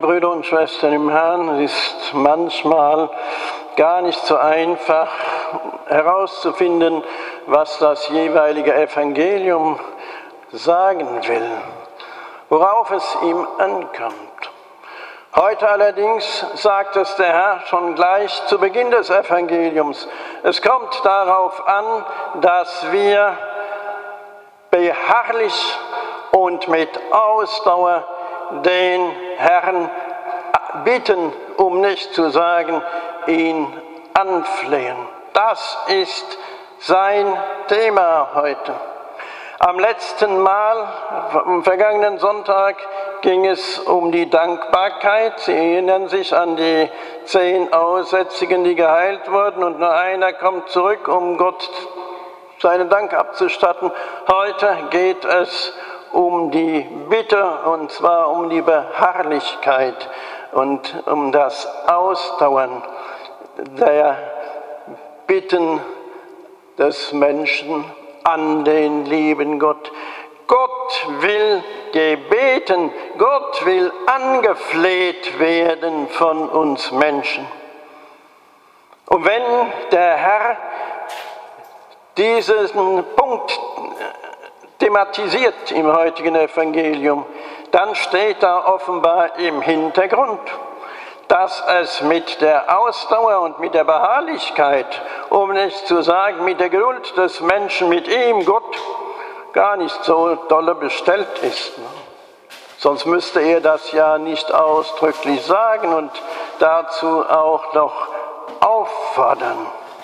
Brüder und Schwestern im Herrn, es ist manchmal gar nicht so einfach herauszufinden, was das jeweilige Evangelium sagen will, worauf es ihm ankommt. Heute allerdings sagt es der Herr schon gleich zu Beginn des Evangeliums. Es kommt darauf an, dass wir beharrlich und mit Ausdauer den Herrn bitten, um nicht zu sagen, ihn anflehen. Das ist sein Thema heute. Am letzten Mal, am vergangenen Sonntag, ging es um die Dankbarkeit. Sie erinnern sich an die 10 Aussätzigen, die geheilt wurden, und nur einer kommt zurück, um Gott seinen Dank abzustatten. Heute geht es um die Bitte, und zwar um die Beharrlichkeit und um das Ausdauern der Bitten des Menschen an den lieben Gott. Gott will gebeten, Gott will angefleht werden von uns Menschen. Und wenn der Herr diesen Punkt thematisiert im heutigen Evangelium, dann steht da offenbar im Hintergrund, dass es mit der Ausdauer und mit der Beharrlichkeit, um nicht zu sagen mit der Geduld des Menschen mit ihm, Gott, gar nicht so dolle bestellt ist. Sonst müsste er das ja nicht ausdrücklich sagen und dazu auch noch auffordern.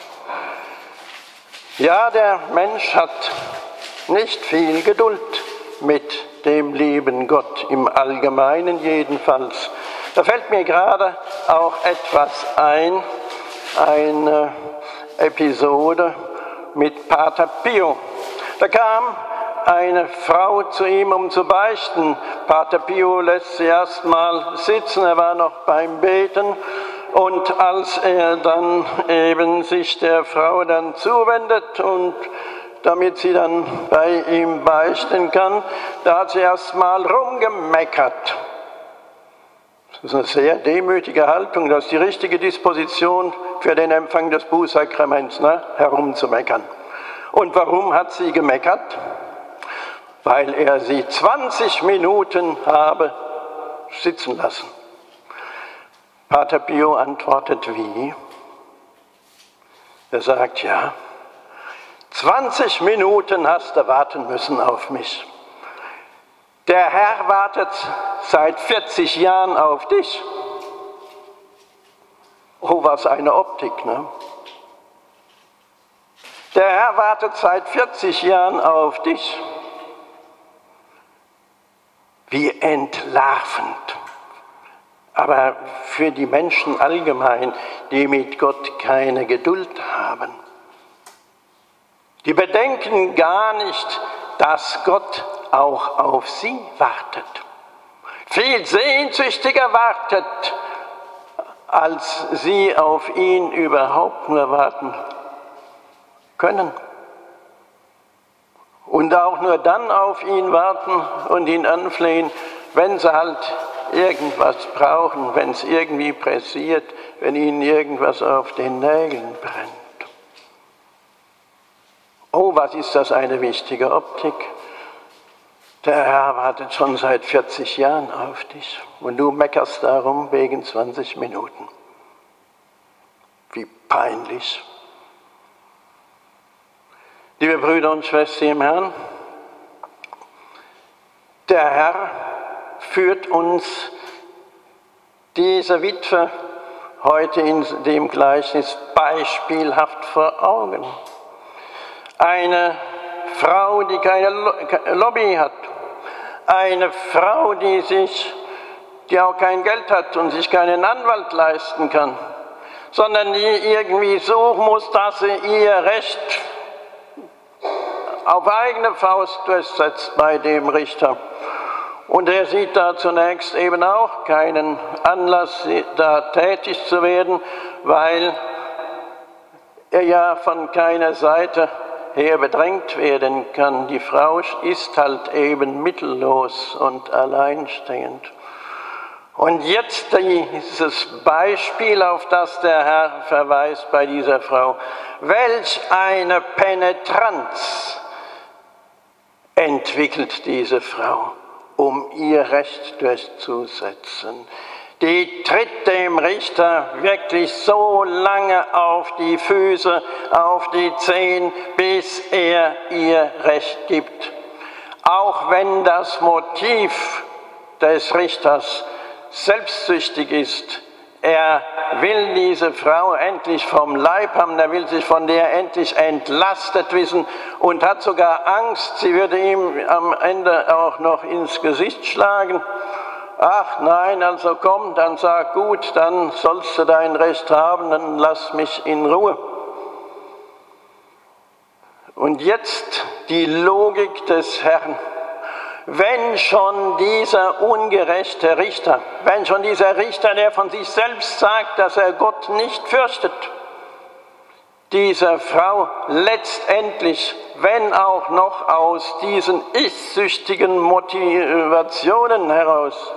Ja, der Mensch hat nicht viel Geduld mit dem lieben Gott, im Allgemeinen jedenfalls. Da fällt mir gerade auch etwas ein, eine Episode mit Pater Pio. Da kam eine Frau zu ihm, um zu beichten. Pater Pio lässt sie erst mal sitzen, er war noch beim Beten. Und als er dann eben sich der Frau dann zuwendet und damit sie dann bei ihm beichten kann, da hat sie erst mal rumgemeckert. Das ist eine sehr demütige Haltung, das ist die richtige Disposition für den Empfang des Bußsakraments, herumzumeckern. Und warum hat sie gemeckert? Weil er sie 20 Minuten habe sitzen lassen. Pater Pio antwortet wie? Er sagt, ja, 20 Minuten hast du warten müssen auf mich. Der Herr wartet seit 40 Jahren auf dich. Oh, was eine Optik, ne? Der Herr wartet seit 40 Jahren auf dich. Wie entlarvend. Aber für die Menschen allgemein, die mit Gott keine Geduld haben, die bedenken gar nicht, dass Gott auch auf sie wartet. Viel sehnsüchtiger wartet, als sie auf ihn überhaupt nur warten können. Und auch nur dann auf ihn warten und ihn anflehen, wenn sie halt irgendwas brauchen, wenn es irgendwie pressiert, wenn ihnen irgendwas auf den Nägeln brennt. Oh, was ist das eine wichtige Optik. Der Herr wartet schon seit 40 Jahren auf dich und du meckerst darum wegen 20 Minuten. Wie peinlich. Liebe Brüder und Schwestern im Herrn, der Herr führt uns diese Witwe heute in dem Gleichnis beispielhaft vor Augen. Eine Frau, die keine Lobby hat. Eine Frau, die auch kein Geld hat und sich keinen Anwalt leisten kann, sondern die irgendwie suchen muss, dass sie ihr Recht auf eigene Faust durchsetzt bei dem Richter. Und er sieht da zunächst eben auch keinen Anlass, da tätig zu werden, weil er ja von keiner Seite her bedrängt werden kann. Die Frau ist halt eben mittellos und alleinstehend. Und jetzt dieses Beispiel, auf das der Herr verweist bei dieser Frau. Welch eine Penetranz entwickelt diese Frau, um ihr Recht durchzusetzen. Die tritt dem Richter wirklich so lange auf die Füße, auf die Zehen, bis er ihr Recht gibt. Auch wenn das Motiv des Richters selbstsüchtig ist, er will diese Frau endlich vom Leib haben, er will sich von der endlich entlastet wissen und hat sogar Angst, sie würde ihm am Ende auch noch ins Gesicht schlagen. Ach nein, also komm, dann sag gut, dann sollst du dein Recht haben, dann lass mich in Ruhe. Und jetzt die Logik des Herrn. Wenn schon dieser ungerechte Richter, wenn schon dieser Richter, der von sich selbst sagt, dass er Gott nicht fürchtet, dieser Frau letztendlich, wenn auch noch aus diesen ich-süchtigen Motivationen heraus,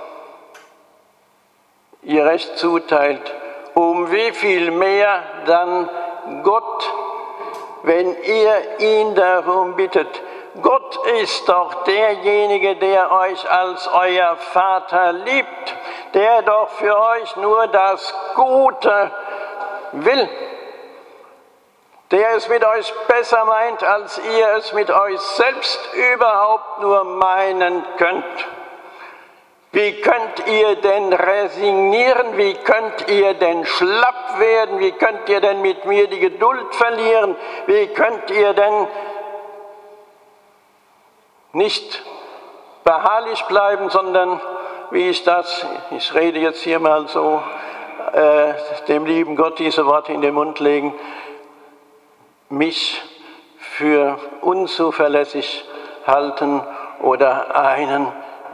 ihr Recht zuteilt, um wie viel mehr dann Gott, wenn ihr ihn darum bittet. Gott ist doch derjenige, der euch als euer Vater liebt, der doch für euch nur das Gute will, der es mit euch besser meint, als ihr es mit euch selbst überhaupt nur meinen könnt. Wie könnt ihr denn resignieren? Wie könnt ihr denn schlapp werden? Wie könnt ihr denn mit mir die Geduld verlieren? Wie könnt ihr denn nicht beharrlich bleiben, sondern wie ich rede jetzt hier mal so, dem lieben Gott diese Worte in den Mund legen, mich für unzuverlässig halten oder einen,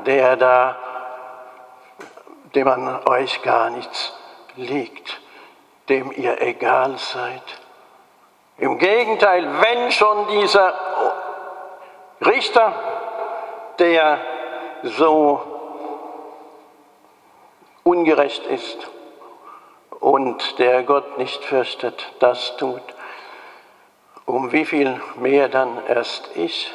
dem an euch gar nichts liegt, dem ihr egal seid. Im Gegenteil, wenn schon dieser Richter, der so ungerecht ist und der Gott nicht fürchtet, das tut, um wie viel mehr dann erst ich,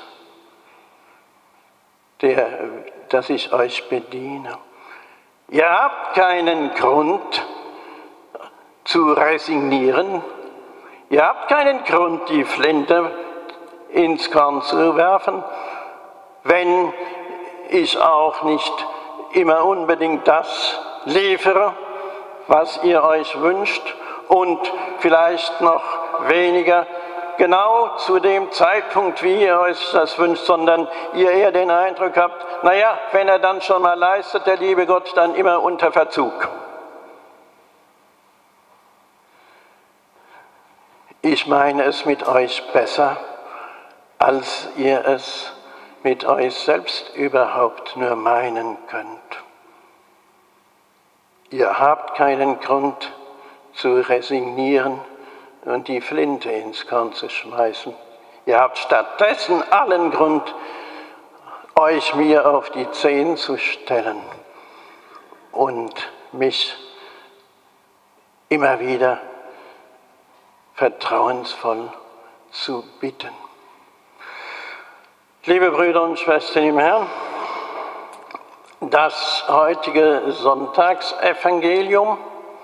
dass ich euch bediene. Ihr habt keinen Grund zu resignieren, ihr habt keinen Grund, die Flinte ins Korn zu werfen, wenn ich auch nicht immer unbedingt das liefere, was ihr euch wünscht und vielleicht noch weniger genau zu dem Zeitpunkt, wie ihr euch das wünscht, sondern ihr eher den Eindruck habt, naja, wenn er dann schon mal leistet, der liebe Gott, dann immer unter Verzug. Ich meine es mit euch besser, als ihr es mit euch selbst überhaupt nur meinen könnt. Ihr habt keinen Grund zu resignieren und die Flinte ins Korn zu schmeißen. Ihr habt stattdessen allen Grund, euch mir auf die Zehen zu stellen und mich immer wieder vertrauensvoll zu bitten. Liebe Brüder und Schwestern im Herrn, das heutige Sonntagsevangelium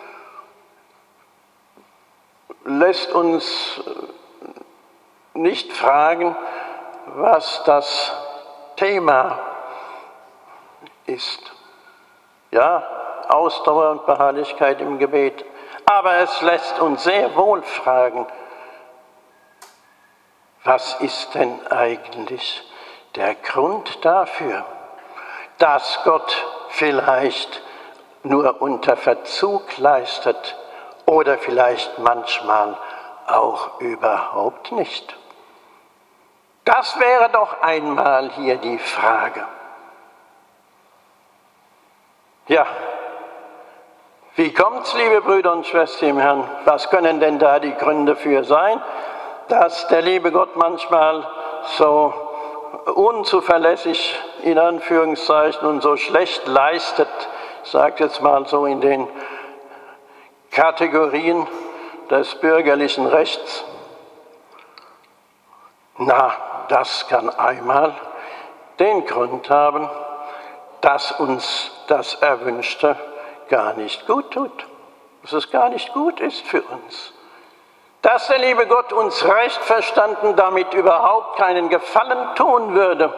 lässt uns nicht fragen, was das Thema ist. Ja, Ausdauer und Beharrlichkeit im Gebet. Aber es lässt uns sehr wohl fragen, was ist denn eigentlich der Grund dafür, dass Gott vielleicht nur unter Verzug leistet oder vielleicht manchmal auch überhaupt nicht? Das wäre doch einmal hier die Frage. Ja, wie kommt's, liebe Brüder und Schwestern im Herrn? Was können denn da die Gründe für sein, dass der liebe Gott manchmal so unzuverlässig, in Anführungszeichen, und so schlecht leistet, ich sage jetzt mal so in den Kategorien des bürgerlichen Rechts. Na, das kann einmal den Grund haben, dass uns das Erwünschte gar nicht gut tut, dass es gar nicht gut ist für uns. Dass der liebe Gott uns recht verstanden damit überhaupt keinen Gefallen tun würde,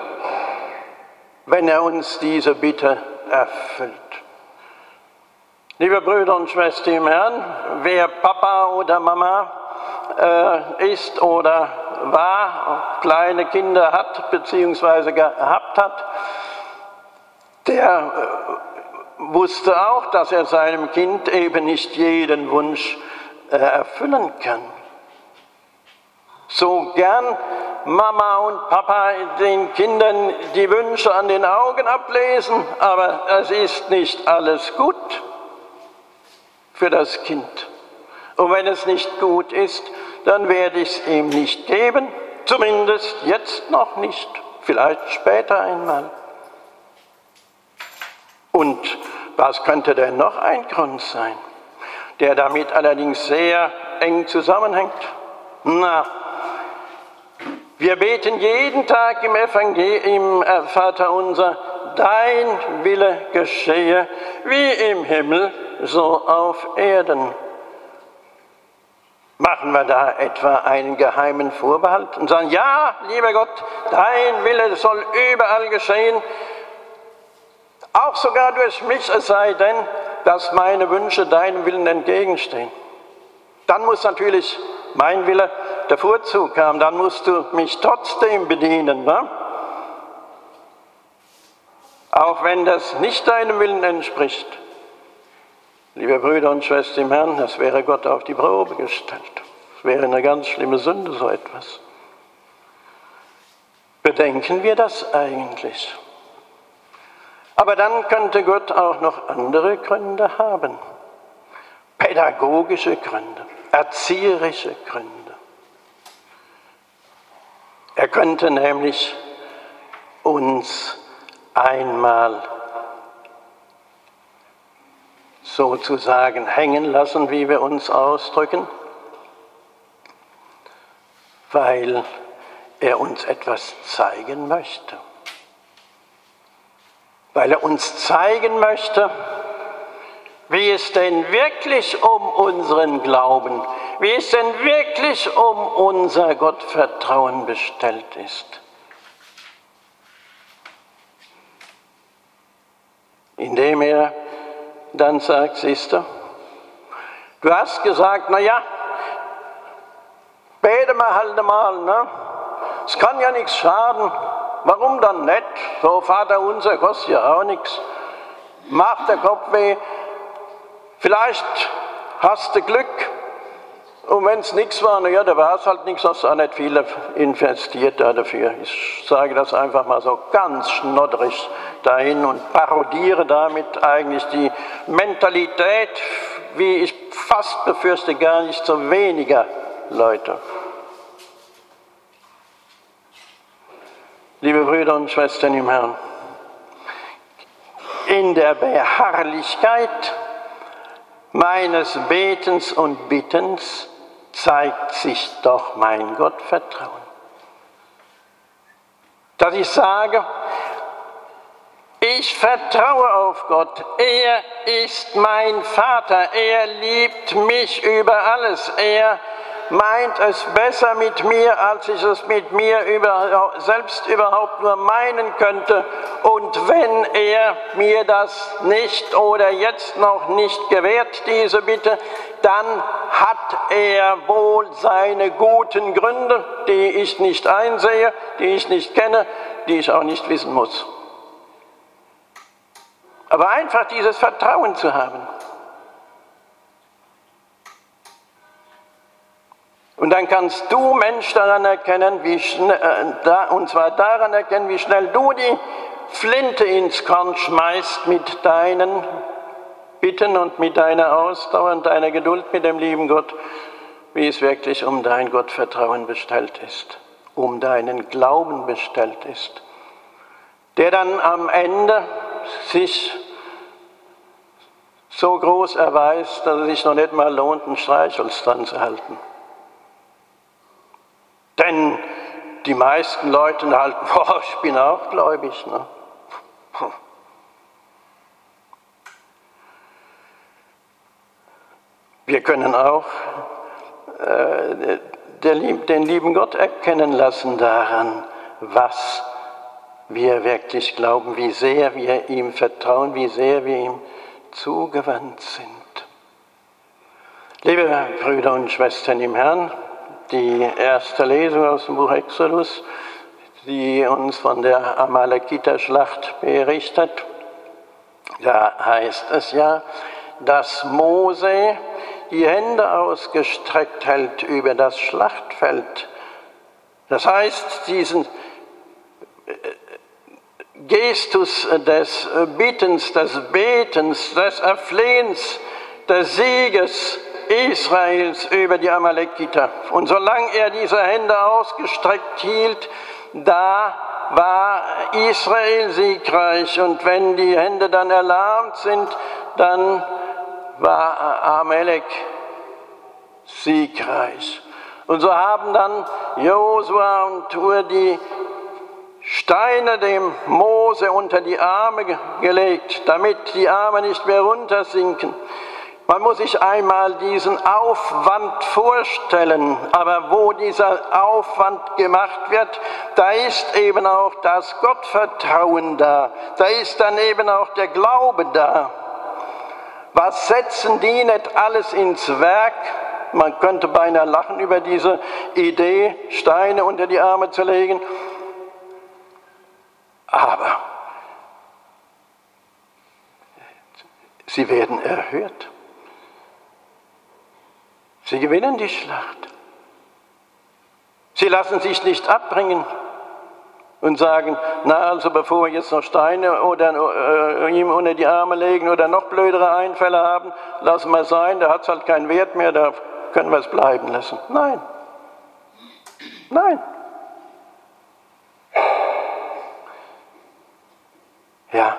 wenn er uns diese Bitte erfüllt. Liebe Brüder und Schwestern im Herrn, wer Papa oder Mama ist oder war, kleine Kinder hat bzw. gehabt hat, der wusste auch, dass er seinem Kind eben nicht jeden Wunsch erfüllen kann. So gern Mama und Papa den Kindern die Wünsche an den Augen ablesen, aber es ist nicht alles gut für das Kind. Und wenn es nicht gut ist, dann werde ich es ihm nicht geben, zumindest jetzt noch nicht, vielleicht später einmal. Und was könnte denn noch ein Grund sein, der damit allerdings sehr eng zusammenhängt? Na, wir beten jeden Tag im Evangelium, im Vaterunser, dein Wille geschehe, wie im Himmel, so auf Erden. Machen wir da etwa einen geheimen Vorbehalt und sagen, ja, lieber Gott, dein Wille soll überall geschehen, auch sogar durch mich, es sei denn, dass meine Wünsche deinem Willen entgegenstehen. Dann muss natürlich mein Wille der Vorzug haben, dann musst du mich trotzdem bedienen, ne? Auch wenn das nicht deinem Willen entspricht. Liebe Brüder und Schwestern im Herrn, das wäre Gott auf die Probe gestellt. Das wäre eine ganz schlimme Sünde, so etwas. Bedenken wir das eigentlich? Aber dann könnte Gott auch noch andere Gründe haben. Pädagogische Gründe, erzieherische Gründe. Er könnte nämlich uns einmal sozusagen hängen lassen, wie wir uns ausdrücken, weil er uns etwas zeigen möchte. Weil er uns zeigen möchte, wie es denn wirklich um unseren Glauben, wie es denn wirklich um unser Gottvertrauen bestellt ist. Indem er dann sagt, siehst du, du hast gesagt, na ja, bete mal halt mal, ne? Es kann ja nichts schaden. Warum dann nicht? So Vater unser kostet ja auch nichts. Macht der Kopf weh. Vielleicht hast du Glück. Und wenn es nichts war, na ja, da war es halt nichts, hast du auch nicht viel investiert dafür. Ich sage das einfach mal so ganz schnodderig dahin und parodiere damit eigentlich die Mentalität, wie ich fast befürchte, gar nicht so weniger Leute. Liebe Brüder und Schwestern im Herrn, in der Beharrlichkeit meines Betens und Bittens zeigt sich doch mein Gottvertrauen. Dass ich sage, ich vertraue auf Gott, er ist mein Vater, er liebt mich über alles, er meint es besser mit mir, als ich es mit mir selbst überhaupt nur meinen könnte. Und wenn er mir das nicht oder jetzt noch nicht gewährt, diese Bitte, dann hat er wohl seine guten Gründe, die ich nicht einsehe, die ich nicht kenne, die ich auch nicht wissen muss. Aber einfach dieses Vertrauen zu haben. Und dann kannst du, Mensch, daran erkennen, und zwar daran erkennen, wie schnell du die Flinte ins Korn schmeißt mit deinen Bitten und mit deiner Ausdauer und deiner Geduld mit dem lieben Gott, wie es wirklich um dein Gottvertrauen bestellt ist, um deinen Glauben bestellt ist, der dann am Ende sich so groß erweist, dass es sich noch nicht mal lohnt, ein Streichholz dran zu halten. Denn die meisten Leute halten, boah, ich bin auch gläubig. Ne? Wir können auch den lieben Gott erkennen lassen daran, was wir wirklich glauben, wie sehr wir ihm vertrauen, wie sehr wir ihm zugewandt sind. Liebe Brüder und Schwestern im Herrn, die erste Lesung aus dem Buch Exodus, die uns von der Amalekiter-Schlacht berichtet, da heißt es ja, dass Mose die Hände ausgestreckt hält über das Schlachtfeld. Das heißt, diesen Gestus des Bittens, des Betens, des Erflehens, des Sieges Israels über die Amalekiter. Und solange er diese Hände ausgestreckt hielt, da war Israel siegreich. Und wenn die Hände dann erlahmt sind, dann war Amalek siegreich. Und so haben dann Josua und Hur die Steine dem Mose unter die Arme gelegt, damit die Arme nicht mehr runtersinken. Man muss sich einmal diesen Aufwand vorstellen, aber wo dieser Aufwand gemacht wird, da ist eben auch das Gottvertrauen da, da ist dann eben auch der Glaube da. Was setzen die nicht alles ins Werk? Man könnte beinahe lachen über diese Idee, Steine unter die Arme zu legen. Aber sie werden erhört. Sie gewinnen die Schlacht. Sie lassen sich nicht abbringen und sagen, na also bevor wir jetzt noch Steine oder ihm unter die Arme legen oder noch blödere Einfälle haben, lassen wir es sein, da hat es halt keinen Wert mehr, da können wir es bleiben lassen. Nein. Nein. Ja.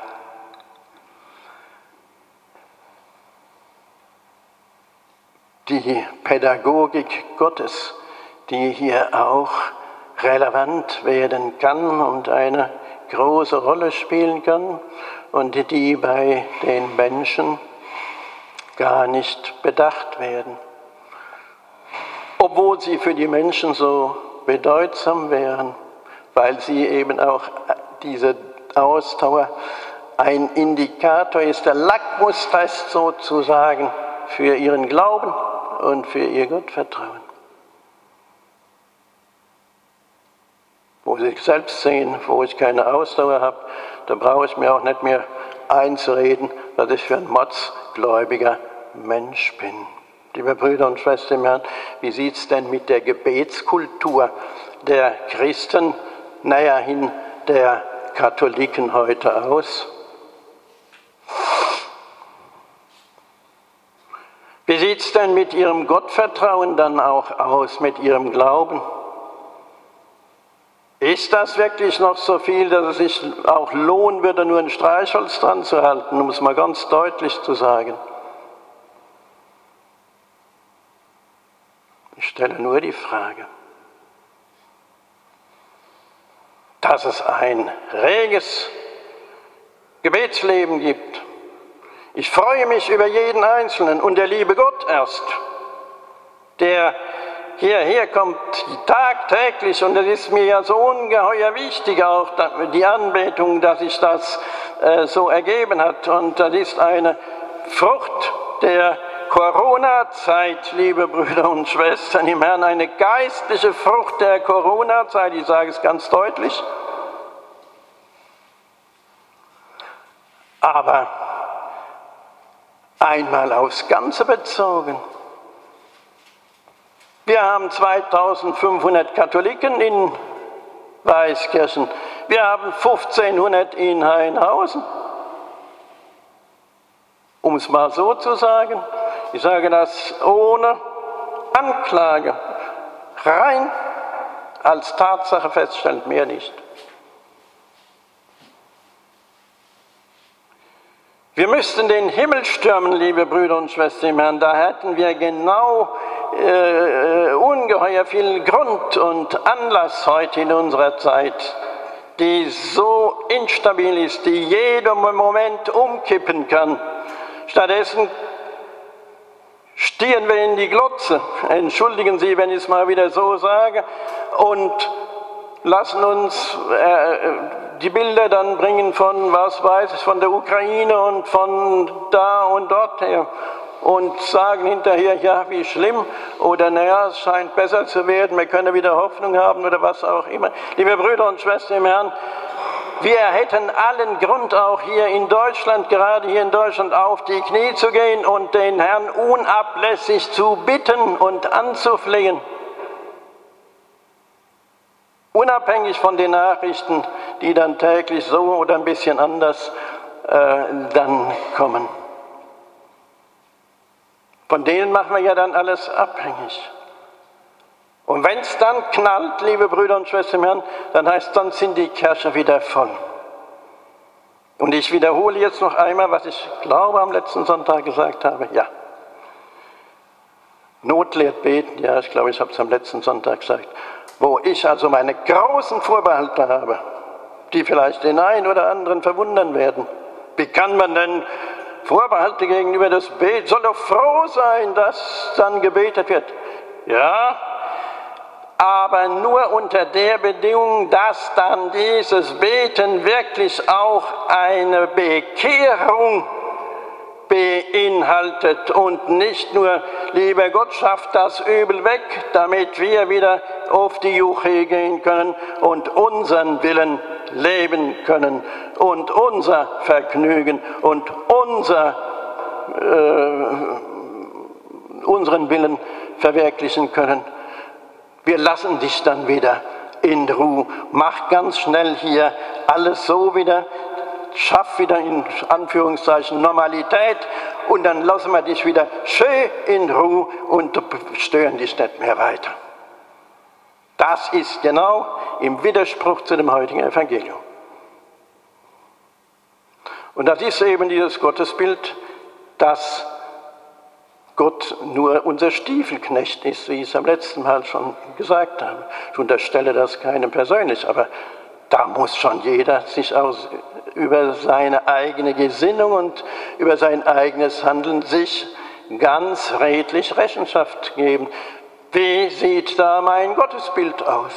Die Pädagogik Gottes, die hier auch relevant werden kann und eine große Rolle spielen kann und die bei den Menschen gar nicht bedacht werden, obwohl sie für die Menschen so bedeutsam wären, weil sie eben auch diese Ausdauer ein Indikator ist, der Lackmustest sozusagen für ihren Glauben und für ihr Gottvertrauen. Wo sie selbst sehen, wo ich keine Ausdauer habe, da brauche ich mir auch nicht mehr einzureden, dass ich für ein mordsgläubiger Mensch bin. Liebe Brüder und Schwestern im Herrn, wie sieht es denn mit der Gebetskultur der Christen, näher hin der Katholiken heute aus? Wie sieht es denn mit ihrem Gottvertrauen dann auch aus, mit ihrem Glauben? Ist das wirklich noch so viel, dass es sich auch lohnen würde, nur ein Streichholz dran zu halten, um es mal ganz deutlich zu sagen? Ich stelle nur die Frage, dass es ein reges Gebetsleben gibt. Ich freue mich über jeden Einzelnen und der liebe Gott erst, der hierher kommt tagtäglich, und das ist mir ja so ungeheuer wichtig, auch die Anbetung, dass sich das so ergeben hat. Und das ist eine Frucht der Corona-Zeit, liebe Brüder und Schwestern im Herrn, eine geistliche Frucht der Corona-Zeit, ich sage es ganz deutlich. Aber einmal aufs Ganze bezogen. Wir haben 2500 Katholiken in Weißkirchen. Wir haben 1500 in Hainhausen. Um es mal so zu sagen, ich sage das ohne Anklage, rein als Tatsache feststellend, mehr nicht. Wir müssten den Himmel stürmen, liebe Brüder und Schwestern im Herrn. Da hätten wir genau ungeheuer viel Grund und Anlass heute in unserer Zeit, die so instabil ist, die jeden Moment umkippen kann. Stattdessen stieren wir in die Glotze, entschuldigen Sie, wenn ich es mal wieder so sage, und lassen uns die Bilder dann bringen von, was weiß ich, von der Ukraine und von da und dort her und sagen hinterher, ja, wie schlimm, oder naja, es scheint besser zu werden, wir können wieder Hoffnung haben oder was auch immer. Liebe Brüder und Schwestern im Herrn, wir hätten allen Grund, auch hier in Deutschland, gerade hier in Deutschland, auf die Knie zu gehen und den Herrn unablässig zu bitten und anzuflehen. Unabhängig von den Nachrichten, die dann täglich so oder ein bisschen anders dann kommen. Von denen machen wir ja dann alles abhängig. Und wenn es dann knallt, liebe Brüder und Schwestern im Herrn, dann heißt es, dann sind die Kirche wieder voll. Und ich wiederhole jetzt noch einmal, was ich glaube am letzten Sonntag gesagt habe. Ja, Not lehrt beten. Ja, ich glaube, ich habe es am letzten Sonntag gesagt. Wo ich also meine großen Vorbehalte habe, die vielleicht den einen oder anderen verwundern werden. Wie kann man denn Vorbehalte gegenüber das Beten? Soll doch froh sein, dass dann gebetet wird. Ja, aber nur unter der Bedingung, dass dann dieses Beten wirklich auch eine Bekehrung beinhaltet und nicht nur, lieber Gott, schafft das Übel weg, damit wir wieder auf die Juche gehen können und unseren Willen leben können und unser Vergnügen und unseren Willen verwirklichen können. Wir lassen dich dann wieder in Ruhe. Mach ganz schnell hier alles so wieder. Schaff wieder in Anführungszeichen Normalität und dann lassen wir dich wieder schön in Ruhe und stören dich nicht mehr weiter. Das ist genau im Widerspruch zu dem heutigen Evangelium. Und das ist eben dieses Gottesbild, dass Gott nur unser Stiefelknecht ist, wie ich es am letzten Mal schon gesagt habe. Ich unterstelle das keinem persönlich, aber da muss schon jeder sich über seine eigene Gesinnung und über sein eigenes Handeln sich ganz redlich Rechenschaft geben. Wie sieht da mein Gottesbild aus?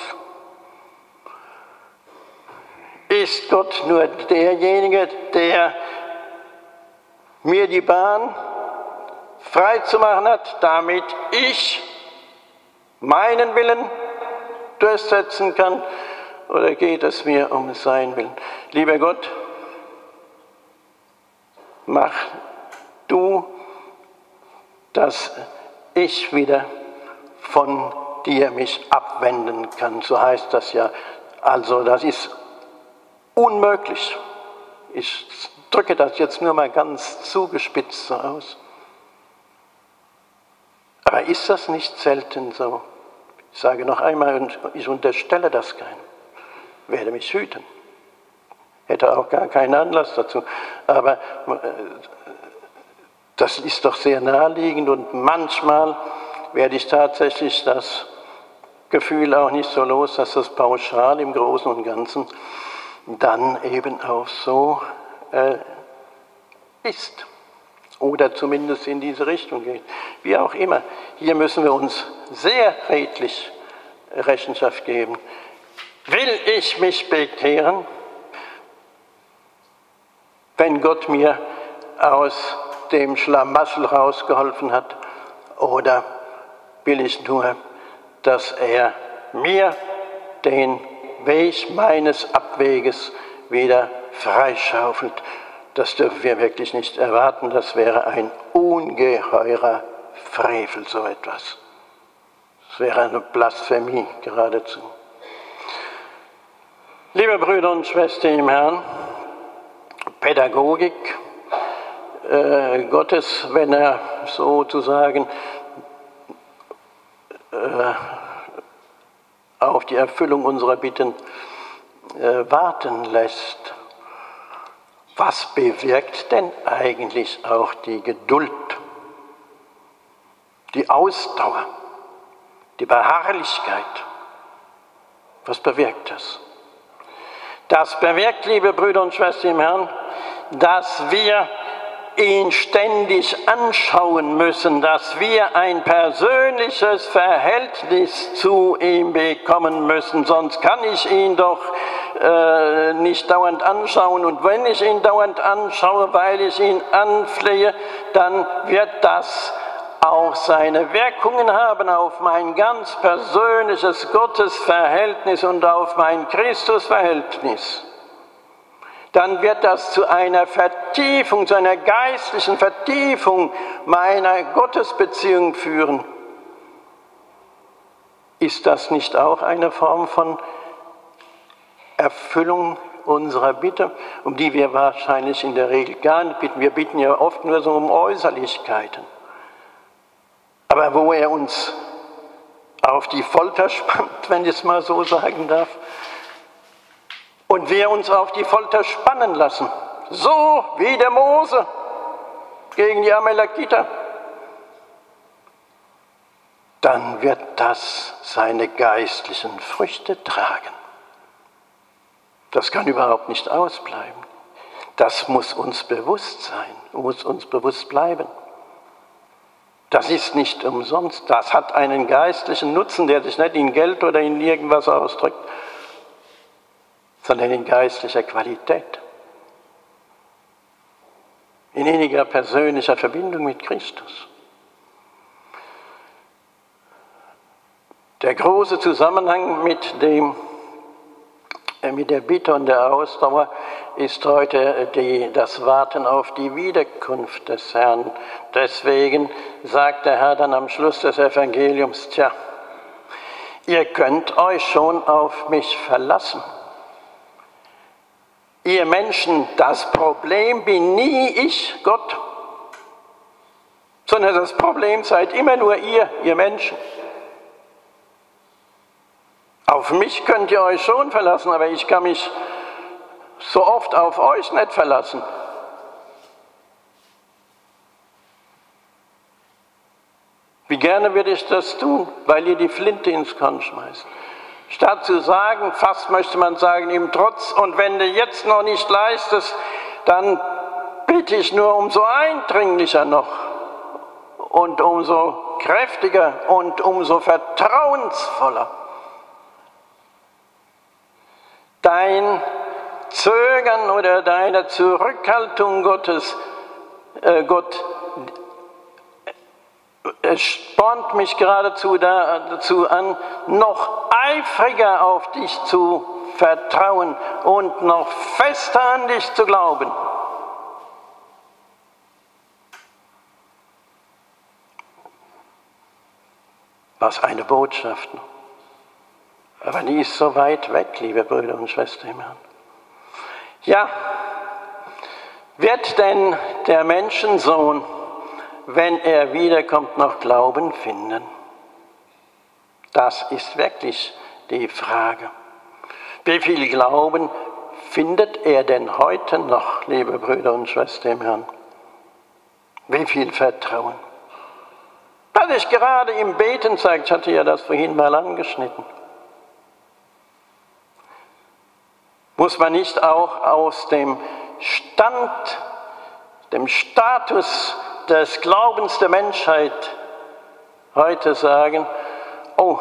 Ist Gott nur derjenige, der mir die Bahn frei zu machen hat, damit ich meinen Willen durchsetzen kann? Oder geht es mir um seinen Willen? Lieber Gott, mach du, dass ich wieder von dir mich abwenden kann. So heißt das ja. Also das ist unmöglich. Ich drücke das jetzt nur mal ganz zugespitzt so aus. Aber ist das nicht selten so? Ich sage noch einmal, und ich unterstelle das keinem. Werde mich hüten. Hätte auch gar keinen Anlass dazu. Aber das ist doch sehr naheliegend und manchmal werde ich tatsächlich das Gefühl auch nicht so los, dass das pauschal im Großen und Ganzen dann eben auch so ist. Oder zumindest in diese Richtung geht. Wie auch immer. Hier müssen wir uns sehr redlich Rechenschaft geben. Will ich mich bekehren, wenn Gott mir aus dem Schlamassel rausgeholfen hat? Oder will ich nur, dass er mir den Weg meines Abweges wieder freischaufelt? Das dürfen wir wirklich nicht erwarten. Das wäre ein ungeheurer Frevel, so etwas. Das wäre eine Blasphemie geradezu. Liebe Brüder und Schwestern im Herrn, Pädagogik Gottes, wenn er sozusagen auf die Erfüllung unserer Bitten warten lässt, Was bewirkt denn eigentlich auch die Geduld, die Ausdauer, die Beharrlichkeit? Was bewirkt das? Das bewirkt, liebe Brüder und Schwestern im Herrn, dass wir ihn ständig anschauen müssen, dass wir ein persönliches Verhältnis zu ihm bekommen müssen. Sonst kann ich ihn doch nicht dauernd anschauen. Und wenn ich ihn dauernd anschaue, weil ich ihn anflehe, dann wird das auch seine Wirkungen haben auf mein ganz persönliches Gottesverhältnis und auf mein Christusverhältnis. Dann wird das zu einer Vertiefung, zu einer geistlichen Vertiefung meiner Gottesbeziehung führen. Ist das nicht auch eine Form von Erfüllung unserer Bitte, um die wir wahrscheinlich in der Regel gar nicht bitten? Wir bitten ja oft nur so um Äußerlichkeiten. Aber wo er uns auf die Folter spannt, wenn ich es mal so sagen darf, und wir uns auf die Folter spannen lassen, so wie der Mose gegen die Amalekiter, dann wird das seine geistlichen Früchte tragen. Das kann überhaupt nicht ausbleiben. Das muss uns bewusst sein, muss uns bewusst bleiben. Das ist nicht umsonst. Das hat einen geistlichen Nutzen, der sich nicht in Geld oder in irgendwas ausdrückt, sondern in geistlicher Qualität, in inniger persönlicher Verbindung mit Christus. Der große Zusammenhang mit der Bitte und der Ausdauer ist heute das Warten auf die Wiederkunft des Herrn. Deswegen sagt der Herr dann am Schluss des Evangeliums, ihr könnt euch schon auf mich verlassen. Ihr Menschen, das Problem bin nie ich, Gott, sondern das Problem seid immer nur ihr Menschen. Auf mich könnt ihr euch schon verlassen, aber ich kann mich so oft auf euch nicht verlassen. Wie gerne würde ich das tun, weil ihr die Flinte ins Korn schmeißt. Statt zu sagen, fast möchte man sagen, im Trotz, und wenn du jetzt noch nicht leistest, dann bitte ich nur umso eindringlicher noch und umso kräftiger und umso vertrauensvoller. Dein Zögern oder deine Zurückhaltung Gott es spornt mich geradezu dazu an, noch eifriger auf dich zu vertrauen und noch fester an dich zu glauben. Was eine Botschaft. Aber die ist so weit weg, liebe Brüder und Schwestern im Herrn. Ja, wird denn der Menschensohn, wenn er wiederkommt, noch Glauben finden? Das ist wirklich die Frage. Wie viel Glauben findet er denn heute noch, liebe Brüder und Schwestern im Herrn? Wie viel Vertrauen? Das sich gerade im Beten zeigt, ich hatte ja das vorhin mal angeschnitten. Muss man nicht auch aus dem Status des Glaubens der Menschheit heute sagen, oh,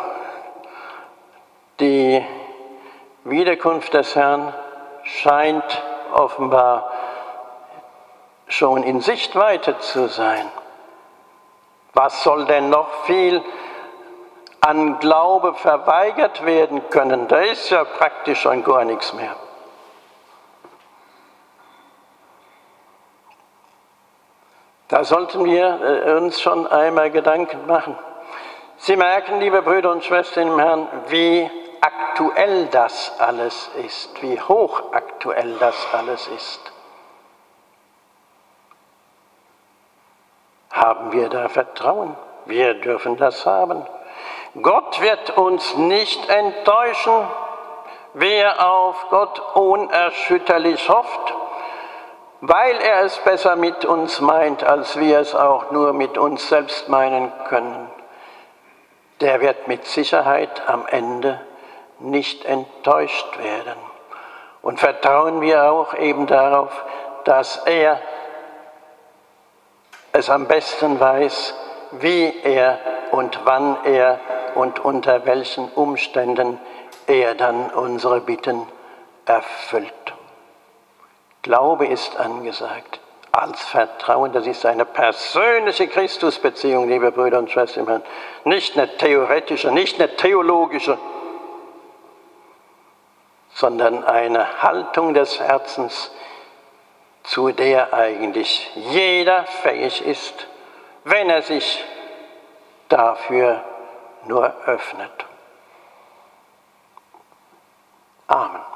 die Wiederkunft des Herrn scheint offenbar schon in Sichtweite zu sein. Was soll denn noch viel an Glaube verweigert werden können? Da ist ja praktisch schon gar nichts mehr. Da sollten wir uns schon einmal Gedanken machen. Sie merken, liebe Brüder und Schwestern im Herrn, wie aktuell das alles ist, wie hochaktuell das alles ist. Haben wir da Vertrauen? Wir dürfen das haben. Gott wird uns nicht enttäuschen. Wer auf Gott unerschütterlich hofft, weil er es besser mit uns meint, als wir es auch nur mit uns selbst meinen können, der wird mit Sicherheit am Ende nicht enttäuscht werden. Und vertrauen wir auch eben darauf, dass er es am besten weiß, wie er und wann er und unter welchen Umständen er dann unsere Bitten erfüllt. Glaube ist angesagt als Vertrauen. Das ist eine persönliche Christusbeziehung, liebe Brüder und Schwestern im Herrn. Nicht eine theoretische, nicht eine theologische, sondern eine Haltung des Herzens, zu der eigentlich jeder fähig ist, wenn er sich dafür nur öffnet. Amen.